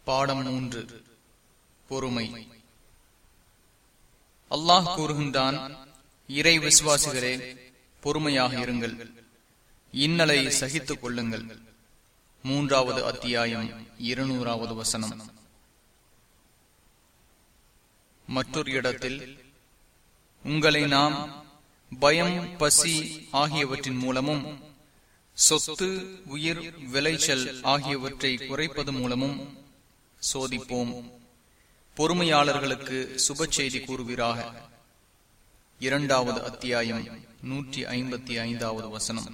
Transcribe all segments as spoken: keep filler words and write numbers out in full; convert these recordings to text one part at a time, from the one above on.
பாடம் மூன்று. பொறுமை. அல்லாஹ் கூறுகின்றான், இறை விசுவாசிகளே, பொறுமையாக இருங்கள், இன்னலை சகித்துக் கொள்ளுங்கள். மூன்றாவது அத்தியாயம், இருநூறாவது வசனம். மற்றொரு இடத்தில், உங்களை நாம் பயம், பசி ஆகியவற்றின் மூலமும் சொத்து, உயிர், விளைச்சல் ஆகியவற்றை குறைப்பது மூலமும் சோதிப்போம். பொறுமையாளர்களுக்கு சுப செய்தி கூறுவீராக. இரண்டாவது அத்தியாயம், நூற்றி ஐம்பத்தி ஐந்தாவது வசனம்.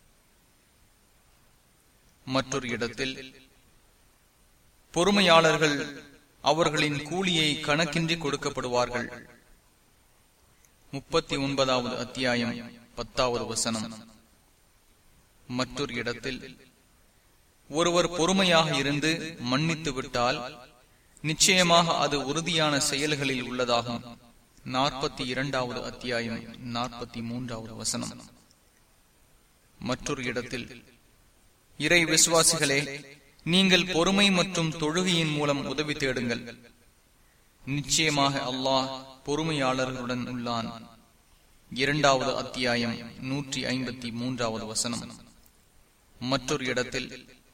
மற்றொரு இடத்தில், பொறுமையாளர்கள் அவர்களின் கூலியை கணக்கின்றி கொடுக்கப்படுவார்கள். முப்பத்தி ஒன்பதாவது அத்தியாயம், பத்தாவது வசனம். மற்றொரு இடத்தில், ஒருவர் பொறுமையாக இருந்து மன்னித்து விட்டால் நிச்சயமாக அது உறுதியான செயல்களில் உள்ளதாகும். நாற்பத்தி இரண்டாவது அத்தியாயம், நாற்பத்தி மூன்றாவது வசனம். மற்றொரு இடத்தில், இறை விசுவாசிகளே, நீங்கள் பொறுமை மற்றும் தொழுகையின் மூலம் உதவி தேடுங்கள், நிச்சயமாக அல்லாஹ் பொறுமையாளர்களுடன் உள்ளான். இரண்டாவது அத்தியாயம், நூற்றி ஐம்பத்தி மூன்றாவது வசனம். மற்றொரு இடத்தில்,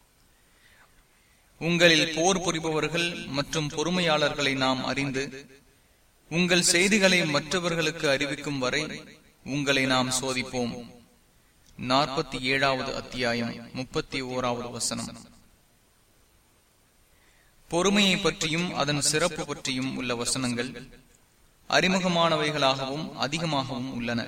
உங்களில் போர் புரிபவர்கள் மற்றும் பொறுமையாளர்களை நாம் அறிந்து உங்கள் செய்திகளை மற்றவர்களுக்கு அறிவிக்கும் வரை உங்களை நாம் சோதிப்போம். நாற்பத்தி ஏழாவது அத்தியாயம், முப்பத்தி ஓராவது வசனம். பொறுமையை பற்றியும் அதன் சிறப்பு பற்றியும் உள்ள வசனங்கள் அறிமுகமானவைகளாகவும் அதிகமாகவும் உள்ளன.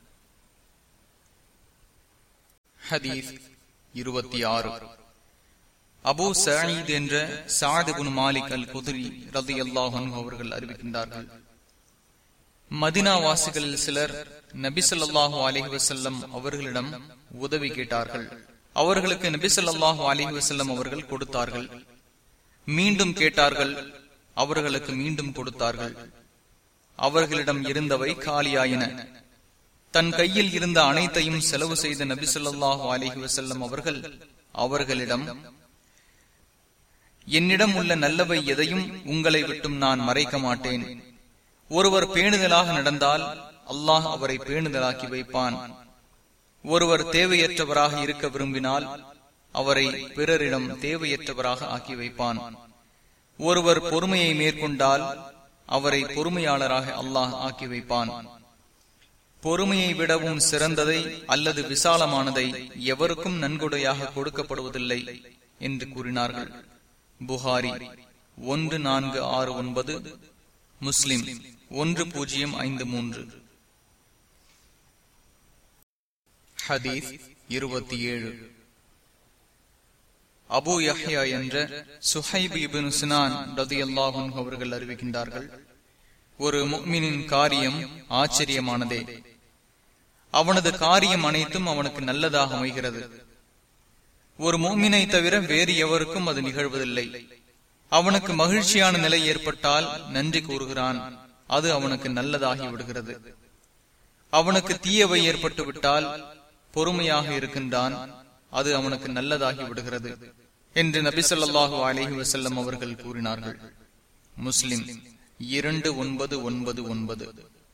ஹதீஸ் இருபத்தி ஆறு. அபூ சயீத் என்ற சஅத் இப்னு மாலிக் அல் குத்ரி ரலியல்லாஹு அன்ஹு அவர்கள் அறிவிக்கின்றார்கள், மதீனா வாசிகளில் சிலர் நபி ஸல்லல்லாஹு அலைஹி வஸல்லம் அவர்களிடம் உதவி கேட்டார்கள். அவர்களுக்கு நபி ஸல்லல்லாஹு அலைஹி வஸல்லம் அவர்கள் கொடுத்தார்கள். மீண்டும் கேட்டார்கள், அவர்களுக்கு மீண்டும் கொடுத்தார்கள். அவர்களிடம் இருந்தவை காலியாயின. தன் கையில் இருந்த அனைத்தையும் செலவு செய்த நபி ஸல்லல்லாஹு அலைஹி வஸல்லம் அவர்கள் அவர்களிடம், என்னிடம் உள்ள நல்லவை எதையும் உங்களை விட்டும் நான் மறைக்க மாட்டேன். ஒருவர் பேணுதலாக நடந்தால் அல்லாஹ் அவரை பேணுதலாக்கி வைப்பான். ஒருவர் தேவையற்றவராக இருக்க விரும்பினால் அவரை பிறரிடம் தேவையற்றவராக ஆக்கி வைப்பான். ஒருவர் பொறுமையை மேற்கொண்டால் அவரை பொறுமையாளராக அல்லாஹ் ஆக்கி வைப்பான். பொறுமையை விடவும் சிறந்ததை அல்லது விசாலமானதை எவருக்கும் நன்கொடையாக கொடுக்கப்படுவதில்லை என்று கூறினார்கள். புகாரி ஒன்று நான்கு ஆறு ஒன்பது, முஸ்லிம் ஒன்று பூஜ்ஜியம் ஐந்து மூன்று. ஹதீஸ் இருபத்தி ஏழு. அபூ யஹ்யா என்ற சுஹைப் இப்னு சினான் ரலியல்லாஹு அன்ஹு அவர்கள் அறிவிக்கின்றார்கள், ஒரு முஃமினின் காரியம் ஆச்சரியமானதே. அவனது காரியம் அனைத்தும் அவனுக்கு நல்லதாக அமைகிறது. ஒரு முஃமினை தவிர வேறு எவருக்கும் அது நிகழ்வதில்லை. அவனுக்கு மகிழ்ச்சியான நிலை ஏற்பட்டால் நன்றி கூறுகிறான், அது அவனுக்கு நல்லதாகி விடுகிறது. அவனுக்கு தீயவை ஏற்பட்டு விட்டால் பொறுமையாக இருக்கின்றான், அது அவனுக்கு நல்லதாகி விடுகிறது என்று நபி ஸல்லல்லாஹு அலைஹி வஸல்லம் அவர்கள் கூறினார்கள். முஸ்லிம் இரண்டு ஒன்பது ஒன்பது ஒன்பது.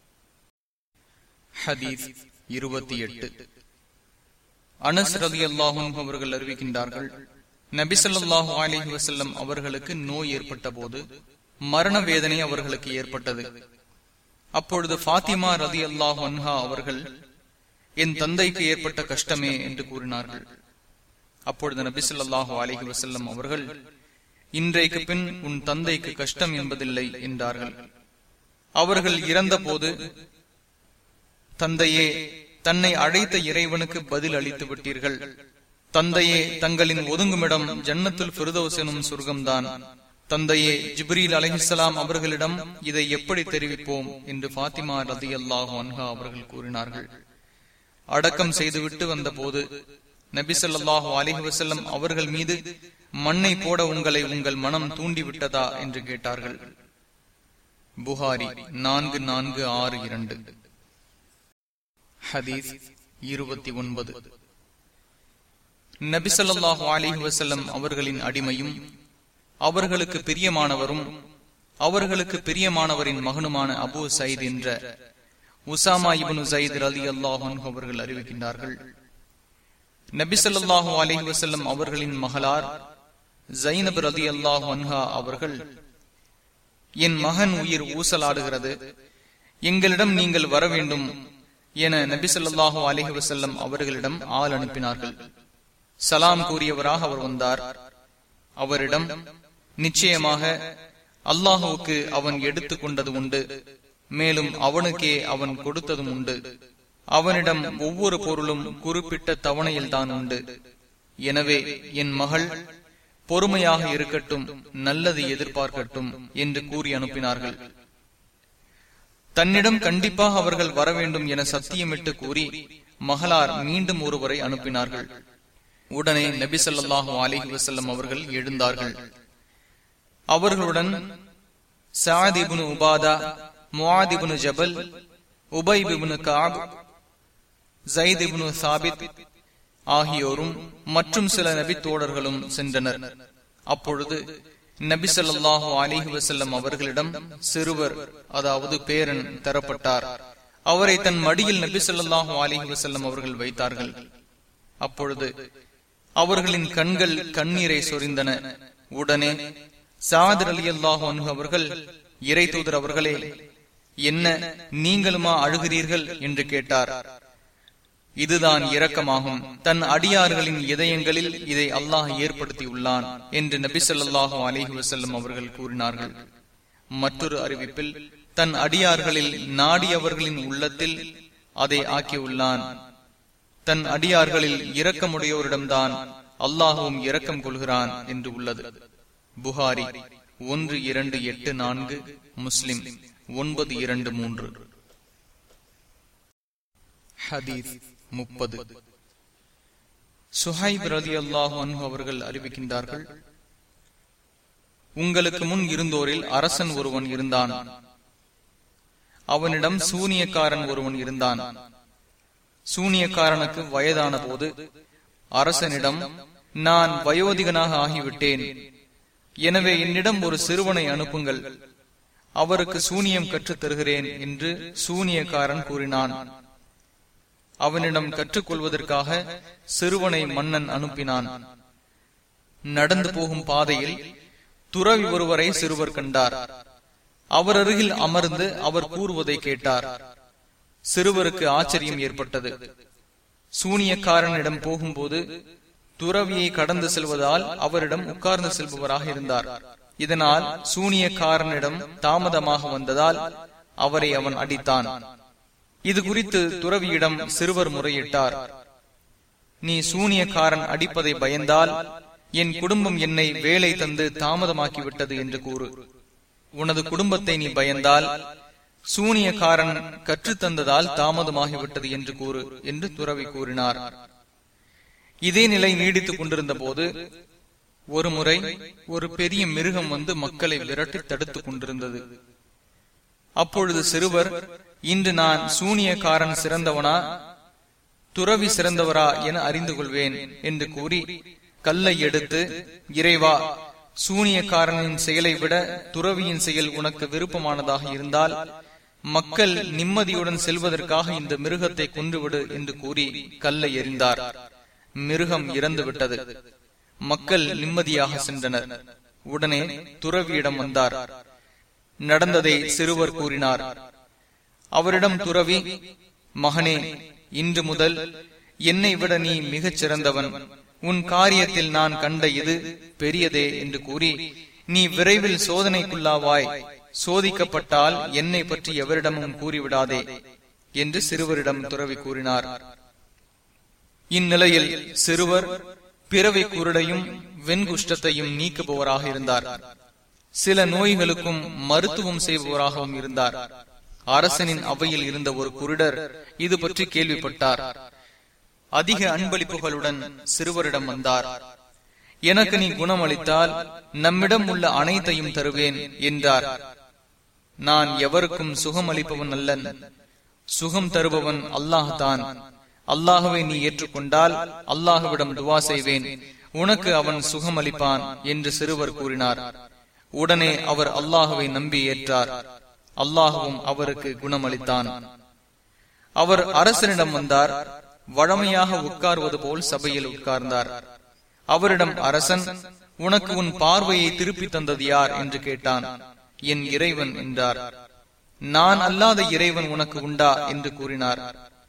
ஹதீஸ் இருபத்தி எட்டு. அனஸ் ரலியல்லாஹு அன்ஹு அவர்கள் அறிவிக்கின்றார்கள், நபி ஸல்லல்லாஹு அலைஹி வஸல்லம் அவர்களுக்கு நோய் ஏற்பட்ட போது மரண வேதனை அவர்களுக்கு ஏற்பட்டது. அப்பொழுது ஃபாத்திமா ரலியல்லாஹு அன்ஹா அவர்கள், என் தந்தைக்கு ஏற்பட்ட கஷ்டமே என்று கூறினார்கள். அப்பொழுது நபி ஸல்லல்லாஹு அலைஹி வஸல்லம் அவர்கள், இன்றைக்கு பின் உன் தந்தைக்கு கஷ்டம் என்பதில்லை என்றார்கள். அவர்கள் இறந்த போது, தந்தையே, தன்னை அழைத்த இறைவனுக்கு பதில் அளித்து விட்டீர்கள். தந்தையே, தங்களின் ஒதுங்குமிடம் ஜன்னத்துல் ஃபிர்தௌஸ் எனும் சொர்க்கம்தான். தந்தையே, ஜிப்ரீல் அலைஹிஸ்ஸலாம் அவர்களிடம் இதை எப்படி தெரிவிப்போம் என்று ஃபாத்திமா ரலியல்லாஹு அன்ஹா அவர்கள் கூறினார்கள். அடக்கம் செய்துவிட்டு வந்த போது நபி ஸல்லல்லாஹு அலைஹி வஸல்லம் அவர்கள் மீது மண்ணை போட உங்களை உங்கள் மனம் தூண்டிவிட்டதா என்று கேட்டார்கள். புகாரி நான்கு நான்கு ஆறு இரண்டு. ஹதீஸ் இருபத்தி ஒன்பது. நபி ஸல்லல்லாஹு அலைஹி வஸல்லம் அவர்களின் அடிமையும் அவர்களுக்கு பிரியமானவரும் அவர்களுக்கு பிரியமானவரின் மகனுமான அபூ சயீத் என்ற உசாமா இப்னு ஸைத் ரலியல்லாஹு அன்ஹு அவர்கள் அறிவிக்கின்றார்கள், நபி ஸல்லல்லாஹு அலைஹி வஸல்லம் அவர்களின் மகளார் ஸைனப் ரலியல்லாஹு அன்ஹா அவர்கள், என் மகன் உயிர் ஊசலாடுகிறது, எங்களிடம் நீங்கள் வர வேண்டும் என நபி ஸல்லல்லாஹு அலைஹி வஸல்லம் அவர்களிடம் ஆள் அனுப்பினார்கள். சலாம் கூறியவராக அவர் வந்தார். அவரிடம், நிச்சயமாக அல்லாஹுவுக்கு அவன் எடுத்துக் கொண்டது உண்டு, மேலும் அவனுக்கே அவன் கொடுத்ததும் உண்டு. அவனிடம் ஒவ்வொரு பொருளும் குறிப்பிட்ட தவணையில் தான் உண்டு. எனவே என் மகள் பொறுமையாக இருக்கட்டும், நல்லது எதிர்பார்க்கட்டும் என்று கூறி அனுப்பினார்கள். தன்னிடம் கண்டிப்பாக அவர்கள் வர வேண்டும் என சத்தியமிட்டு கூறி மகளார் மீண்டும் ஒருவரை அனுப்பினார்கள். உடனே நபி ஸல்லல்லாஹு அலைஹி வஸல்லம் அவர்கள் எழுந்தார்கள். அவர்களுடன் சஅத் இப்னு உபாதா, முஆத் இப்னு ஜபல், உபை இப்னு கஅப், ஸைத் இப்னு சாபித் ஆகியோரும் மற்றும் சில நபி தோழர்களும் சென்றனர். அப்பொழுது நபி ஸல்லல்லாஹு அலைஹி வஸல்லம் அவர்களிடம் சிறுவர், அதாவது பேரன் தரப்பட்டார். அவரை தன் மடியில் நபி ஸல்லல்லாஹு அலைஹி வஸல்லம் அவர்கள் வைத்தார்கள். அப்பொழுது அவர்களின் கண்கள் கண்ணீரை சொரிந்தன. உடனே சஅத் ரலியல்லாஹு அன்ஹு அவர்கள், இறை தூதர் அவர்களே, என்ன நீங்களுமா அழுகிறீர்கள் என்று கேட்டார். இதுதான் இரக்கமாகும், தன் அடியார்களின் இதயங்களில் இதை அல்லாஹ் ஏற்படுத்தியுள்ளான் என்று நபி ஸல்லல்லாஹு அலைஹி வஸல்லம் அவர்கள் கூறினார்கள். மற்றொரு அறிவிப்பில், தன் அடியார்களில் நாடியவர்களின் உள்ளத்தில் அதை ஆக்கியுள்ளான். தன் அடியார்களில் இரக்கமுடையோரிடம்தான் அல்லாஹுவும் இரக்கம் கொள்கிறான் என்று உள்ளது. புகாரி ஒன்று இரண்டு எட்டு நான்கு, முஸ்லிம் ஒன்பது இரண்டு மூன்று. ஹதீஸ் முப்பது. சுஹைப் ரலியல்லாஹு அன்ஹு அவர்கள் அறிவிக்கின்றார்கள், உங்களுக்கு முன் இருந்தோரில் அரசன் ஒருவன் இருந்தான். அவனிடம் சூனியக்காரன் ஒருவன் இருந்தான். சூனியக்காரனுக்கு வயதான போது அரசனிடம், நான் வயோதிகனாக ஆகிவிட்டேன், எனவே என்னிடம் ஒரு சிறுவனை அனுப்புங்கள், அவருக்கு சூனியம் கற்றுத் தருகிறேன் என்று சூனியக்காரன் கூறினான். அவனிடம் கற்றுக்கொள்வதற்காக சிறுவனை மன்னன் அனுப்பினான். நடந்து போகும் பாதையில் துறவி ஒருவரை சிறுவர் கண்டார். அவர் அருகில் அமர்ந்து அவர் கூறுவதை கேட்டார். சிறுவருக்கு ஆச்சரியம் ஏற்பட்டது. சூனியக்காரனிடம் போகும்போது துறவியை கடந்து செல்வதால் அவரிடம் உட்கார்ந்து செல்பவராக இருந்தார். இதனால் சூனியக்காரனிடம் தாமதமாக வந்ததால் அவரை அவன் அடித்தான். இது குறித்து துறவியிடம் சிறுவர் முறையிட்டார். நீ சூனியக்காரன் அடிப்பதை பயந்தால் என் குடும்பம் என்னை வேலை தந்து தாமதமாக்கிவிட்டது என்று கூறு. உனது குடும்பத்தை நீ பயந்தால் சூனியக்காரன் கற்றுத்தந்ததால் தாமதமாகிவிட்டது என்று கூறு என்று துறவி கூறினார். இதே நிலை நீடித்துக் கொண்டிருந்த போது ஒரு முறை ஒரு பெரிய மிருகம் வந்து மக்களை விரட்டி தடுத்துக் கொண்டிருந்தது. அப்பொழுது சிறுவர், இன்று நான் சூனியக்காரன் சிறந்தவனா துறவி சிறந்தவரா என அறிந்து கொள்வேன் என்று கூறி கல்லை எடுத்து, இறைவா, சூனியக்காரனின் செயலை விட துறவியின் செயல் உனக்கு விருப்பமானதாக இருந்தால் மக்கள் நிம்மதியுடன் செல்வதற்காக இந்த மிருகத்தை கொன்றுவிடு என்று கூறி கல்லை எறிந்தார். மிருகம் இறந்து விட்டது. மக்கள் நிம்மதியாக சென்றனர். உடனே துறவியிடம் வந்தார். நடந்ததை சிறுவர் கூறினார். அவரிடம் துறவி, மகனே, இன்று முதல் என்னை விட நீ மிகச் சிறந்தவன், உன் காரியத்தில் நான் கண்ட இது பெரியதே என்று கூறி, நீ விரைவில் சோதனைக்குள்ளாவாய், சோதிக்கப்பட்டால் என்னை பற்றி எவரிடமும் கூறிவிடாதே என்று சிறுவரிடம் துறவி கூறினார். இந்நிலையில் சிறுவர் பிறவி குருடையும் வெண்குஷ்டத்தையும் நீக்குபவராக இருந்தார். சில நோய்களுக்கும் மருத்துவம் செய்பவராகவும் இருந்தார். அரசனின் அவையில் இருந்த ஒரு குருடர் இது பற்றி கேள்விப்பட்டார். அதிக அன்பளிப்புகளுடன் சிறுவரிடம் வந்தார். எனக்கு நீ குணமளித்தால் நம்மிடம் உள்ள அனைத்தையும் தருவேன் என்றார். நான் எவருக்கும் சுகம் அளிப்பவன் அல்லன், சுகம் தருபவன் அல்லாஹ் தான். அல்லாஹுவை நீ ஏற்றுக்கொண்டால் அல்லாஹுவிடம் துவா செய்வேன், உனக்கு அவன் சுகமளிப்பான் என்று சிறுவர் கூறினார். உடனே அவர் அல்லாஹுவை நம்பி ஏற்றார். அல்லாஹுவும் அவருக்கு குணமளித்தான். அவர் அரசனிடம் வந்தார். வழமையாக உட்கார்வது போல் சபையில் உட்கார்ந்தார். அவரிடம் அரசன், உனக்கு உன் பார்வையை திருப்பி தந்தது யார் என்று கேட்டான். என் இறைவன் என்றார். நான் அல்லாத இறைவன் உனக்கு உண்டா என்று கூறினார்.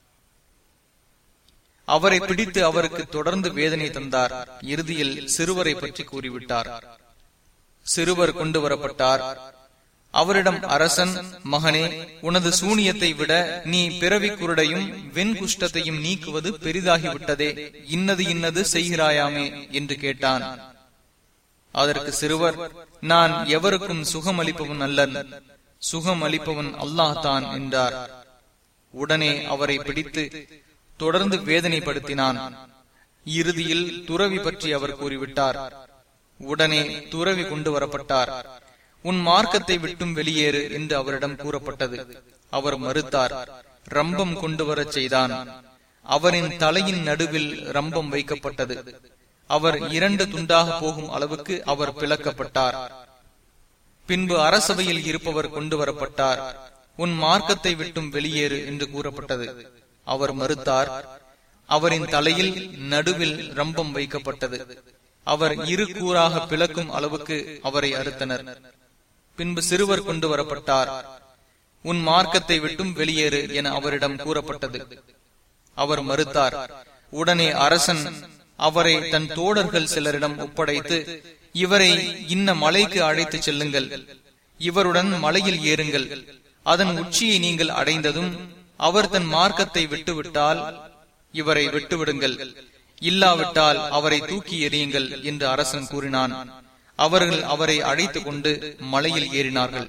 அவரை பிடித்து அவருக்கு தொடர்ந்து வேதனை தந்தார். இறுதியில் சிறுவரை பற்றி கூறிவிட்டார். சிறுவர் கொண்டு வரப்பட்டார். அவரிடம் அரசன், மகனே, உனது சூனியத்தை விட நீ பிறவி குருடையும் வெண்குஷ்டத்தையும் நீக்குவது பெரிதாகிவிட்டதே, இன்னது இன்னது செய்கிறாயாமே என்று கேட்டான். அதற்கு சிறுவர், நான் எவருக்கும் சுகமளிப்பவன் அல்லன், சுகம் அளிப்பவன் அல்லாஹ் தான் என்றார். உடனே அவரை பிடித்து தொடர்ந்து வேதனைப்படுத்தினான். இறுதியில் துறவி பற்றி அவர் கூறிவிட்டார். உடனே துறவி கொண்டு வரப்பட்டார். உன் மார்க்கத்தை விட்டும் வெளியேறு என்று அவரிடம் கூறப்பட்டது. அவர் மறுத்தார். ரம்பம் கொண்டு வரச் செய்தான். அவரின் தலையின் நடுவில் ரம்பம் வைக்கப்பட்டது. அவர் இரண்டு துண்டாக போகும் அளவுக்கு அவர் பிளக்கப்பட்டார். பின்பு அரசவையில் இருப்பவர் கொண்டு வரப்பட்டார். உன் மார்க்கத்தை விட்டும் வெளியேறு என்று கூறப்பட்டது. அவர் மறுத்தார். அவரின் தலையில் நடுவில் ரம்பம் வைக்கப்பட்டது. அவர் இரு கூறாக பிளக்கும் அளவுக்கு அவரை அறுத்தனர். பின்பு சிறுவர் கொண்டு வரப்பட்டார். உன் மார்க்கத்தை விட்டும் வெளியேறு என அவரிடம் கூறப்பட்டது. அவர் மறுத்தார். உடனே அரசன் அவரை தன் தோழர்கள் சிலரிடம் ஒப்படைத்து, இவரை இன்ன மலைக்கு அழைத்து செல்லுங்கள், இவருடன் மலையில் ஏறுங்கள், அதன் உச்சியை நீங்கள் அடைந்ததும் அவர் தன் மார்க்கத்தை விட்டுவிட்டால் இவரை விட்டுவிடுங்கள், இல்லாவிட்டால் அவரை தூக்கி எறியுங்கள் என்று அரசன் கூறினான். அவர்கள் அவரை அழைத்துக் கொண்டு மலையில் ஏறினார்கள்.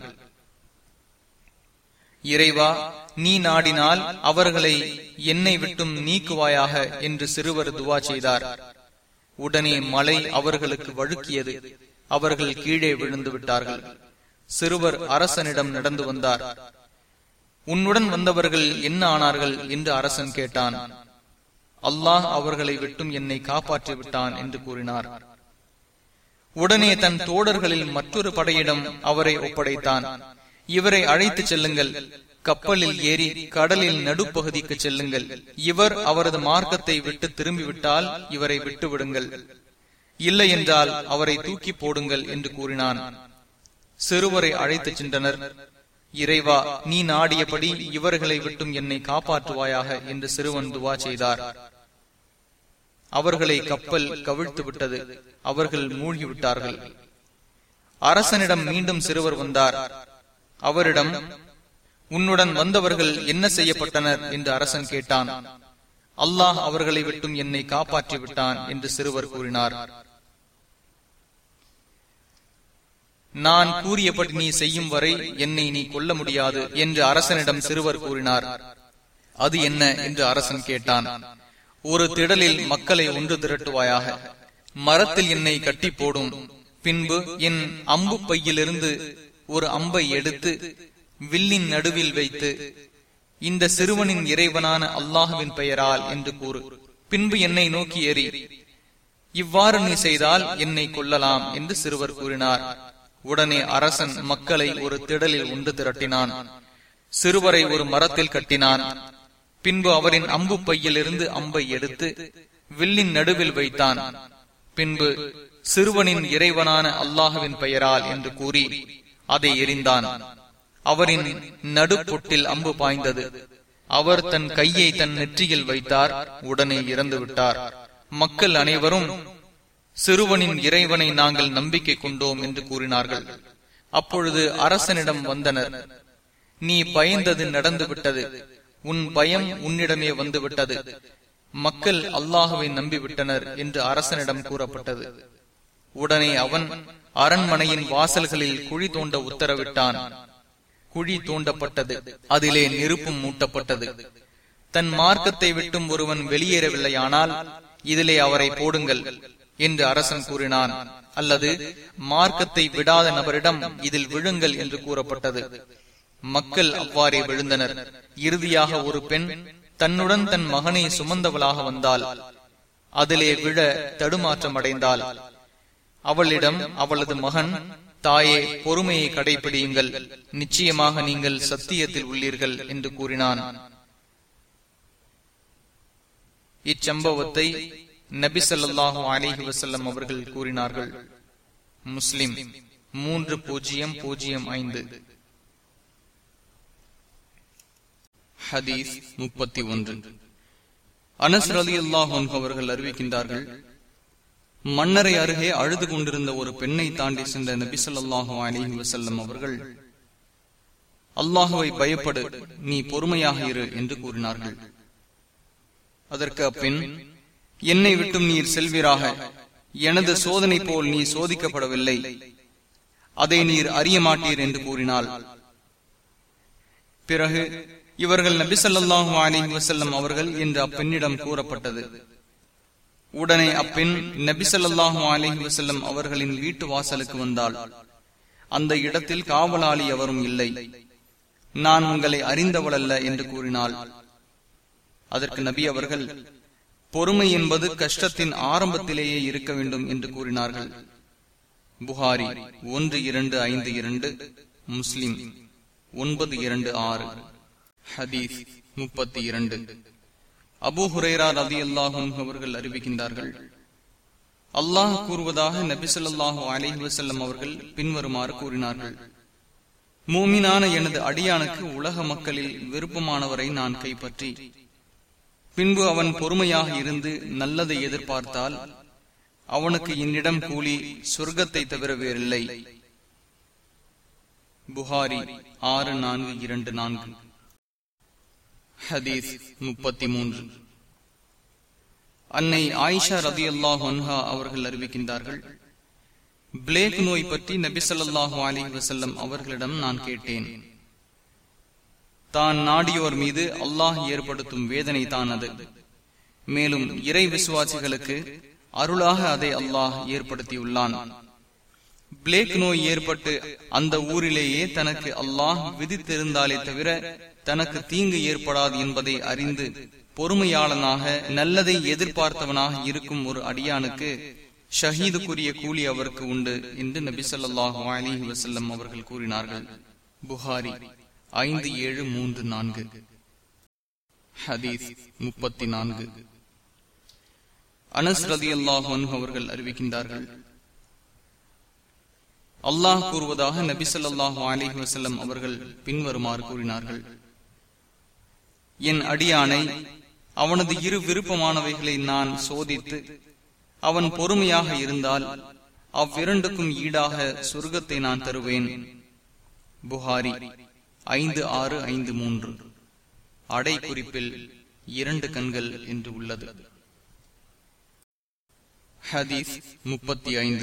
இறைவா, நீ நாடினால் அவர்களை என்னை விட்டும் நீக்குவாயாக என்று சிறுவர் துவா செய்தார். உடனே மலை அவர்களுக்கு வழுக்கியது. அவர்கள் கீழே விழுந்து விட்டார்கள். சிறுவர் அரசனிடம் நடந்து வந்தார். உன்னுடன் வந்தவர்கள் என்ன ஆனார்கள் என்று அரசன் கேட்டான். அல்லாஹ் அவர்களை விட்டும் என்னை காப்பாற்றி விட்டான் என்று கூறினார். உடனே தன் தோழர்களில் மற்றொரு படையிடம் அவரை ஒப்படைத்தான். இவரை அழைத்து செல்லுங்கள், கப்பலில் ஏறி கடலில் நடுப்பகுதிக்கு செல்லுங்கள், இவர் அவரது மார்க்கத்தை விட்டு திரும்பிவிட்டால் இவரை விட்டு விடுங்கள், இல்லை என்றால் அவரை தூக்கி போடுங்கள் என்று கூறினான். சிறுவரை அழைத்து சென்றனர். இறைவா, நீ நாடியபடி இவர்களை விட்டும் என்னை காப்பாற்றுவாயாக என்று சிறுவன் துவா செய்தார். அவர்களை கப்பல் கவிழ்த்து விட்டது. அவர்கள் மூழ்கிவிட்டார்கள். அரசனிடம் மீண்டும் சிறுவர் வந்தார். அவரிடம், உன்னுடன் வந்தவர்கள் என்ன செய்யப்பட்டனர் என்று அரசன் கேட்டான். அல்லாஹ் அவர்களை விட்டும் என்னை காப்பாற்றி விட்டான் என்று சிறுவர் கூறினார். நான் கூறியபடி நீ செய்யும் வரை என்னை நீ கொல்ல முடியாது என்று அரசனிடம் சிறுவர் கூறினார். அது என்ன என்று அரசன் கேட்டான். ஒரு திடலில் மக்களை ஒன்று திரட்டுவாயாக, மரத்தில் என்னை கட்டி போடும், பின்பு என் அம்பு பையிலிருந்து ஒரு அம்பை எடுத்து வில்லின் நடுவில் வைத்து, இந்த சிறுவனின் இறைவனான அல்லாஹுவின் பெயரால் என்று கூறு, பின்பு என்னை நோக்கி எறி, இவ்வாறு நீ செய்தால் என்னை கொல்லலாம் என்று சிறுவர் கூறினார். உடனே அரசன் மக்களை ஒரு திடலில் ஒன்று திரட்டினான். சிறுவரை ஒரு மரத்தில் கட்டினான். பின்பு அவரின் அம்பு பையிலிருந்து அம்பை எடுத்து வில்லின் நடுவில் வைத்தான். பின்பு சிறுவனின் இறைவனான அல்லாஹுவின் பெயரால் என்று கூறி அதை எறிந்தான். அவரின் நடுப்பொட்டில் அம்பு பாய்ந்தது. அவர் தன் கையை தன் நெற்றியில் வைத்தார். உடனே இறந்து விட்டார். மக்கள் அனைவரும், சிறுவனின் இறைவனை நாங்கள் நம்பிக்கை கொண்டோம் என்று கூறினார்கள். அப்பொழுது அரசனிடம் வந்தனர். நீ பயந்தது நடந்துவிட்டது, உன் பயம் உன்னிடமே வந்துவிட்டது, மக்கள் அல்லாஹுவை நம்பிவிட்டனர் என்று அரசனிடம் கூறப்பட்டது. உடனே அவன் அரண்மனையின் வாசல்களில் குழி தோண்ட உத்தரவிட்டான். குழி தோண்டப்பட்டது. அதிலே நெருப்பும் மூட்டப்பட்டது. தன் மார்க்கத்தை விட்டும் ஒருவன் வெளியேறவில்லையானால் இதிலே அவரை போடுங்கள் என்று அரசன் கூறினான். அல்லது மார்க்கத்தை விடாத நபரிடம் இதில் விழுங்கள் என்று கூறப்பட்டது. மக்கள் அவ்வாறே விழுந்தனர். இறுதியாக ஒரு பெண் தன்னுடன் தன் மகனை சுமந்தவளாக வந்தாள். அதிலே விழ தடுமாற்றம் அடைந்தாள். அவளிடம் அவளது மகன், தாயே, பொறுமையை கடைபிடியுங்கள், நிச்சயமாக நீங்கள் சத்தியத்தில் உள்ளீர்கள் என்று கூறினான். இச்சம்பவத்தை நபி ஸல்லல்லாஹு அலைஹி வஸல்லம் அவர்கள் கூறினார்கள். முஸ்லிம் மூன்று பூஜ்ஜியம் பூஜ்ஜியம் ஐந்து. ஹதீஸ் முப்பத்தி ஒன்று. அனஸ் ரலியல்லாஹு அன்ஹு அவர்கள் அறிவிக்கின்றார்கள், மன்னரை அருகே அழுது கொண்டிருந்த ஒரு பெண்ணை தாண்டி சென்ற நபி ஸல்லல்லாஹு அலைஹி வஸல்லம் அவர்கள், அல்லாஹுவை பயப்படு, நீ பொறுமையாக இரு என்று கூறினார்கள். அதற்கு அப்பெண், என்னை விட்டும் நீர் செல்வீராக, எனது சோதனை போல் நீ சோதிக்கப்படவில்லை, அதை நீர் அறிய மாட்டீர் என்று கூறினாள். பிறகு இவர்கள் நபி ஸல்லல்லாஹு அலைஹி வஸல்லம் அவர்கள் என்று அப்பெண்ணிடம் கூறப்பட்டது. உடனே அப்பெண் நபி ஸல்லல்லாஹு அலைஹி வஸல்லம் அவர்களின் வீட்டு வாசலுக்கு வந்தாள். அந்த இடத்தில் காவலாளி எவரும் இல்லை. நான் உங்களை அறிந்தவள் அல்ல என்று கூறினாள். அதற்கு நபி அவர்கள், பொறுமை என்பது கஷ்டத்தின் ஆரம்பத்திலேயே இருக்க வேண்டும் என்று கூறினார்கள். புகாரி ஒன்று இரண்டு ஐந்து இரண்டு, முஸ்லிம் ஒன்பது இரண்டு ஆறு. ஹதீஸ் முப்பத்தி இரண்டு. அபூ ஹுரைரா ரலியல்லாஹு அன்ஹு அவர்கள் அறிவிக்கின்றார்கள், அல்லாஹ் கூறுவதாக நபி ஸல்லல்லாஹு அலைஹி வஸல்லம் அவர்கள் பின்வருமாறு கூறினார்கள், மூமினான எனது அடியானுக்கு உலக மக்களில் விருப்பமானவரை நான் கைப்பற்றி பின்பு அவன் பொறுமையாக இருந்து நல்லதை எதிர்பார்த்தால் அவனுக்கு என்னிடம் கூலி சொர்க்கத்தை தவிர வேறில்லை. புகாரி ஆறு நான்கு இரண்டு நான்கு. ஹதீஸ் முப்பத்தி மூன்று. அன்னை ஆயிஷா ரலியல்லாஹு அன்ஹா அவர்கள் அறிவிக்கின்றார்கள், பிளேக் நோய் பற்றி நபி ஸல்லல்லாஹு அலைஹி வஸல்லம் அவர்களிடம் நான் கேட்டேன். தான் நாடியோர் மீது அல்லாஹ் ஏற்படுத்தும் வேதனை தான் அது. மேலும் இறை விசுவாசிகளுக்கு அருளாக அதை அல்லாஹ் ஏற்படுத்தியுள்ளான். பிளேக் நோய் ஏற்பட்டு அந்த ஊரிலேயே தனக்கு அல்லாஹ் விதித்திருந்தாலே தவிர தனக்கு தீங்கு ஏற்படாது என்பதை அறிந்து பொறுமையாளனாக நல்லதை எதிர்பார்த்தவனாக இருக்கும் ஒரு அடியானுக்கு ஷஹீதுக்குரிய கூலி அவருக்கு உண்டு என்று நபி ஸல்லல்லாஹு அலைஹி வஸல்லம் அவர்கள் கூறினார்கள். புகாரி ஐந்து ஏழு மூன்று நான்கு. ஹதீஸ் முப்பத்தி நான்கு. அனஸ் ரலியல்லாஹு அன்ஹு அவர்கள் அறிவிக்கின்றார்கள், அல்லாஹ் கூறுவதாக நபி ஸல்லல்லாஹு அலைஹி வஸல்லம் அவர்கள் பின்வருமாறு கூறினார்கள், என் அடியானை அவனது இரு விருப்பமானவைகளை நான் சோதித்து அவன் பொறுமையாக இருந்தால் அவ்விரண்டுக்கும் ஈடாக சொர்க்கத்தை நான் தருவேன். புகாரி ஐந்து ஆறு ஐந்து மூன்று. அடை குறிப்பில் இரண்டு கண்கள் என்று உள்ளது. ஹதீஸ் முப்பத்தி ஐந்து.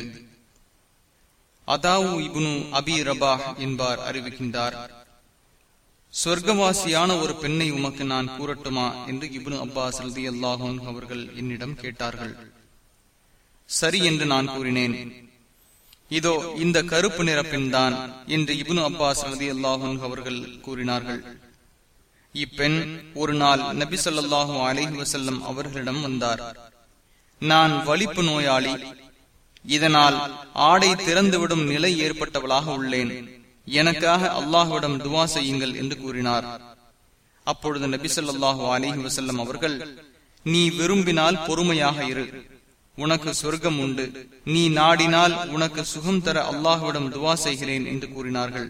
அதாவு இப்னு அபி ரபாஹ் என்பார் அறிவிக்கின்றார், சொர்க்கவாசியான ஒரு பெண்ணை உமக்கு நான் கூறட்டுமா என்று இப்னு அப்பாஸ் ரலியல்லாஹு அன்ஹு அவர்கள் என்னிடம் கேட்டார்கள். சரி என்று நான் கூறினேன். இதோ இந்த கருப்பு நிற பெண் தான் என்று இப்னு அப்பாஸ் ரலியல்லாஹு அன்ஹு அவர்கள் கூறினார்கள். இப்பெண் ஒரு நாள் நபி ஸல்லல்லாஹு அலைஹி வஸல்லம் அவர்களிடம் வந்தார். நான் வலிப்பு நோயாளி, இதனால் ஆடை திறந்துவிடும் நிலை ஏற்பட்டவளாக உள்ளேன், எனக்காக அல்லாஹ்விடம் துவா செய்யுங்கள் என்று கூறினார். அப்பொழுது நபி ஸல்லல்லாஹு அலைஹி வஸல்லம் அவர்கள், நீ விரும்பினால் பொறுமையாக இரு, உனக்கு சொர்க்கம் உண்டு, நீ நாடினால் உனக்கு சுகம் தர அல்லாஹ்விடம் துவா செய்கிறேன் என்று கூறினார்கள்.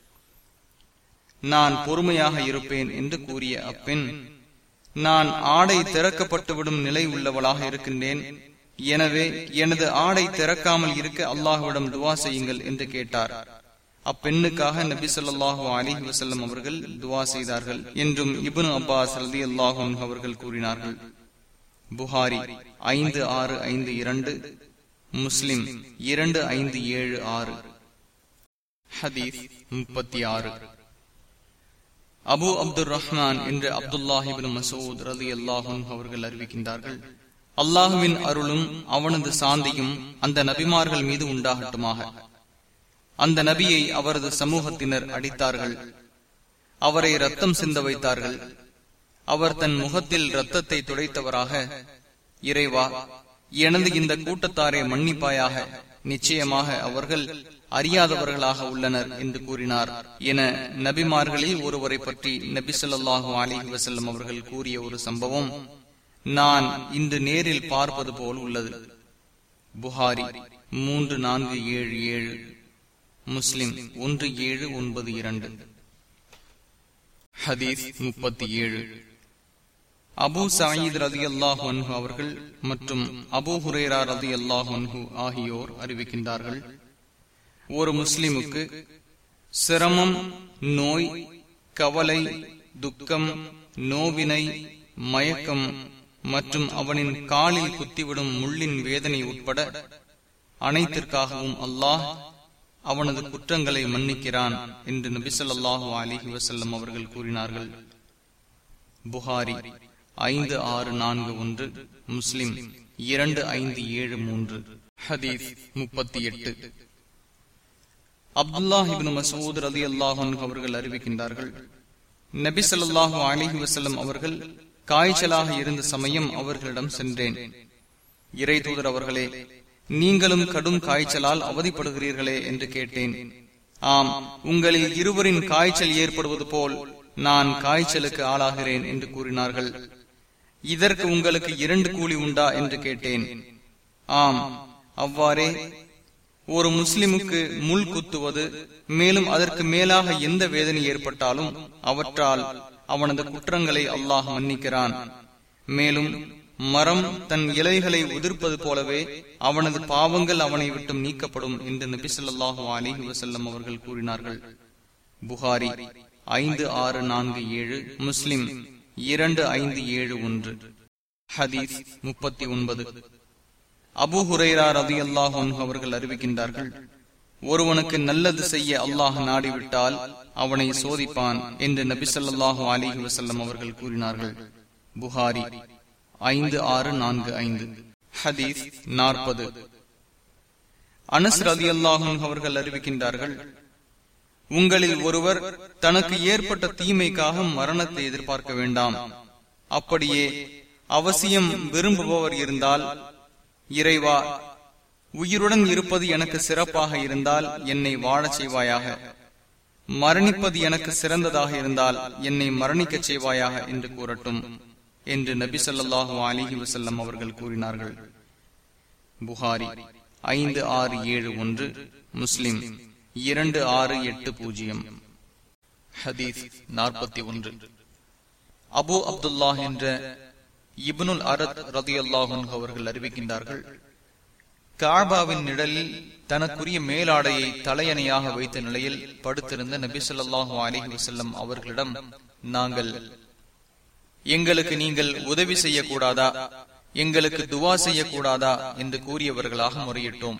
நான் பொறுமையாக இருப்பேன் என்று கூறிய அப்பெண், நான் ஆடை திறக்கப்பட்டுவிடும் நிலை உள்ளவளாக இருக்கின்றேன், எனவே எனது ஆடை திறக்காமல் இருக்க அல்லாஹ்விடம் துவா செய்யுங்கள் என்று கேட்டார். அப்பெண்ணுக்காக நபி ஸல்லல்லாஹு அலைஹி வஸல்லம் அவர்கள் துவா செய்தார்கள் என்றும் இப்னு அப்பாஸ் ரலியல்லாஹு அன்ஹு அவர்கள் கூறினார்கள். புகாரி ஐந்து ஆறு ஐந்து இரண்டு, முஸ்லிம் இரண்டு ஐந்து ஏழு ஆறு. ஹதீஸ் முப்பத்தி ஆறு. அபு அப்துர் ரஹ்மான் என்ற அப்துல்லாஹ் இப்னு மஸ்ஊத் ரலியல்லாஹு அன்ஹு அவர்கள் அறிவிக்கின்றார்கள், அல்லாஹுவின் அருளும் அவனது சாந்தியும் அந்த நபிமார்கள் மீது உண்டாகட்டுமாக. அந்த நபியை அவரது சமூகத்தினர் அடித்தார்கள், அவரை ரத்தம் சிந்த வைத்தார்கள். அவர் தன் முகத்தில் ரத்தத்தை துடைத்தவராக இறைவா, எனது இந்த கூட்டத்தாரை மன்னிப்பாயாக, நிச்சயமாக அவர்கள் அறியாதவர்களாக உள்ளனர் என்று கூறினார் என நபிமார்களில் ஒருவரை பற்றி நபி ஸல்லல்லாஹு அலைஹி வஸல்லம் அவர்கள் கூறிய ஒரு சம்பவம் நான் இன்று நேரில் பார்ப்பது போல் உள்ளது. புகாரி மூன்று நான்கு ஏழு ஏழு, முஸ்லிம் ஒன்று ஏழு ஒன்பது இரண்டு. ஹதீஸ் முப்பத்தி ஏழு. அபூ சயீத் ரலியல்லாஹு அன்ஹு அவர்கள் மற்றும் அபூ ஹுரைரா ரலியல்லாஹு அன்ஹு ஆகியோர் அறிவிக்கின்றார்கள், ஒரு முஸ்லிமுக்கு சிரமம், நோய், கவலை, துக்கம், நோவினை, மயக்கம் மற்றும் அவனின் காலில் குத்திவிடும் முள்ளின் வேதனை உட்பட அனைத்திற்காகவும் அல்லாஹ் அவனது குற்றங்களை மன்னிக்கிறான் என்று நபி ஸல்லல்லாஹு அலைஹி வஸல்லம் அவர்கள் கூறினார்கள். புகாரி ஐந்து ஆறு நான்கு ஒன்று, முஸ்லிம் இரண்டு ஐந்து ஏழு மூன்று. ஹதீஸ் முப்பத்தி எட்டு. அப்துல்லாஹ் இப்னு மஸ்ஊத் ரலியல்லாஹு அன்ஹு அவர்கள் அறிவிக்கின்றார்கள், நபி ஸல்லல்லாஹு அலைஹி வஸல்லம் அவர்கள் காய்ச்சலாக இருந்த சமயம் அவர்களிடம் சென்றேன். இறை தூதர் அவர்களே, நீங்களும் கடும் காய்ச்சலால் அவதிப்படுகிறீர்களே என்று கேட்டேன். ஆம், உங்களில் இருவரின் காய்ச்சல் ஏற்படுவது போல் நான் காய்ச்சலுக்கு ஆளாகிறேன் என்று கூறினார்கள். இதற்கு உங்களுக்கு இரண்டு கூலி உண்டா என்று கேட்டேன். ஆம், அவ்வாறே ஒரு முஸ்லிமுக்கு முள் குத்துவது, மேலும் அதற்கு மேலாக எந்த வேதனை ஏற்பட்டாலும் அவற்றால் அவனது குற்றங்களை அல்லாஹ் மன்னிக்கிறான். மேலும் மரம் தன் இலைகளை உதிர்ப்பது போலவே அவனது பாவங்கள் அவனை விட்டு நீக்கப்படும் என்று நபி ஸல்லல்லாஹு அலைஹி வஸல்லம் அவர்கள் கூறினார்கள். புகாரி ஐந்து ஆறு நான்கு ஏழு, முஸ்லிம் இரண்டு ஐந்து ஏழு ஒன்று. ஹதீஸ் முப்பத்தி ஒன்பது. அபூ ஹுரைரா ரலியல்லாஹு அன்ஹு அவர்கள் அறிவிக்கின்றார்கள், ஒருவனுக்கு நல்லது செய்ய அல்லாஹ் நாடிவிட்டால் அவனை சோதிப்பான் என்று நபி ஸல்லல்லாஹு அலைஹி வஸல்லம் அவர்கள் கூறினார்கள். புகாரி ஐந்து ஆறு நான்கு ஐந்து. ஹதீஸ் நாற்பது. அனஸ் ரலியல்லாஹு அன்ஹு அவர்கள் அறிவிக்கின்றார்கள், உங்களில் ஒருவர் தனக்கு ஏற்பட்ட தீமைக்காக மரணத்தை எதிர்பார்க்க வேண்டாம். அப்படியே அவசியம் விரும்புபவர் இருந்தால், இறைவா, உயிருடன் இருப்பது எனக்கு சிறப்பாக இருந்தால் என்னை வாழச் செய்வாயாக, மரணிப்பது எனக்கு சிறந்ததாக இருந்தால் என்னை மரணிக்கச் செய்வாயாக என்று கூறட்டும் என்று நபி ஸல்லல்லாஹு அலைஹி வஸல்லம் அவர்கள் கூறினார்கள். புகாரி ஐந்து ஆறு ஏழு ஒன்று, முஸ்லிம் இரண்டு ஆறு எட்டு பூஜ்ஜியம். ஹதீஸ் நாற்பத்தி ஒன்று. அபு அப்துல்லாஹ் என்ற இப்னுல் அரத் ரலியல்லாஹு அன்ஹு அவர்கள் அறிவிக்கின்றார்கள், காபாவின் நிழலில் தனக்குரிய மேலாடையை தலையணையாக வைத்த நிலையில் படுத்திருந்த நபி ஸல்லல்லாஹு அலைஹி வஸல்லம் அவர்களிடம் நாங்கள், எங்களுக்கு நீங்கள் உதவி செய்யக்கூடாதா, எங்களுக்கு துவா செய்யக்கூடாதா என்று கூறியவர்களாக முறையிட்டோம்.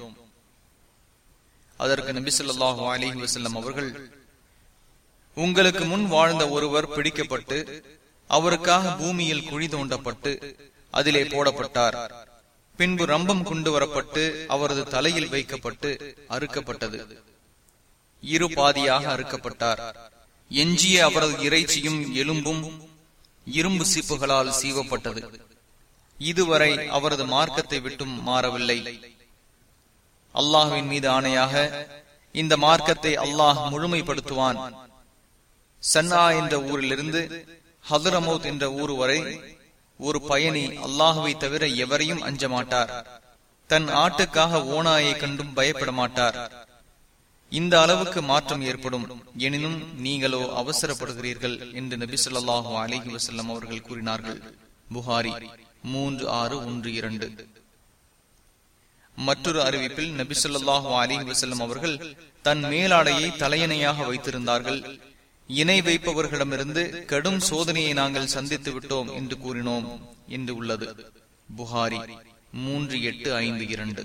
அதற்கு நபி ஸல்லல்லாஹு அலைஹி வஸல்லம் அவர்கள், உங்களுக்கு முன் வாழ்ந்த ஒருவர் பிடிக்கப்பட்டு அவருக்காக பூமியில் குழி தோண்டப்பட்டு அதிலே போடப்பட்டார். பின்பு ரம்பம் கொண்டு வரப்பட்டு அவரது தலையில் வைக்கப்பட்டு அறுக்கப்பட்டது. இரு பாதியாக அறுக்கப்பட்டார். எஞ்சிய அவரது இறைச்சியும் எலும்பும் இரும்பு சீப்புகளால் சீவப்பட்டது. இதுவரை அவரது மார்க்கத்தை விட்டும் மாறவில்லை. அல்லாஹ்வின் மீது ஆணையாக இந்த மார்க்கத்தை அல்லாஹ் முழுமைப்படுத்துவான். சன்னா என்ற ஊரிலிருந்து ஹதரமௌத் என்ற ஊர் வரை ஒரு பயணி அல்லாஹுவை தவிர எவரையும் அஞ்ச மாட்டார். தன் ஆட்டுக்காக ஓநாயை கண்டும் பயப்பட மாட்டார். இந்த அளவுக்கு மாற்றம் ஏற்படும். எனினும் நீங்களோ அவசரப்படுகிறீர்கள் என்று நபி ஸல்லல்லாஹு அலைஹி வஸல்லம் அவர்கள் கூறினார்கள். புகாரி மூன்று ஆறு ஒன்று இரண்டு. மற்றொரு அறிவிப்பில் நபி ஸல்லல்லாஹு அலைஹி வஸல்லம் அவர்கள் தன் மேலாடையை தலையணையாக வைத்திருந்தார்கள். இணை வைப்பவர்களிடமிருந்து கடும் சோதனையை நாங்கள் சந்தித்து விட்டோம் என்று கூறினோம் என்று உள்ளது. புகாரி மூன்று எட்டு ஐந்து இரண்டு.